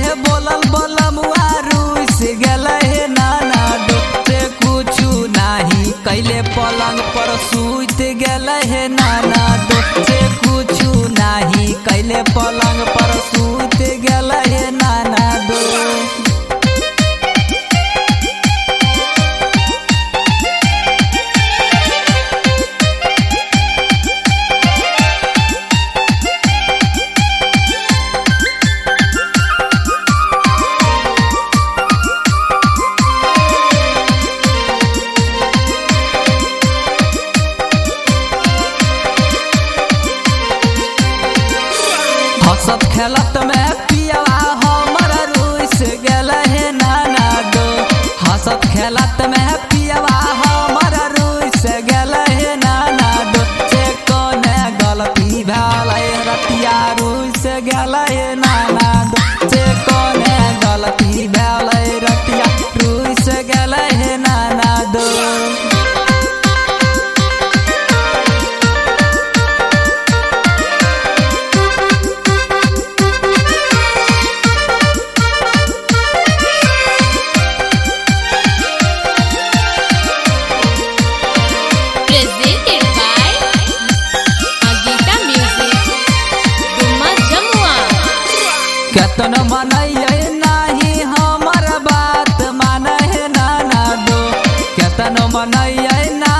बोलल बलमुआ रूस गेले हे नाना दो से कुछु नाही कैले पलंग पर सूत गेले हे नाना दो से कुछु नाही कैले पलंग पर सूत गेले हे नाना दो। हंसत खेलत में पियवा हमर रूस गेले हे नाना दो हंसत खेलत में पियवा हमर रूस गेले हे नाना दो से कोने गलती भेलै रतिया रूस गेले हे नाना दो से कोने गलती भेलै रतिया रूस गेले हे नाना दो। केतन मनैये नाही हमर बात माने हे नाना दो केतन मनैये ना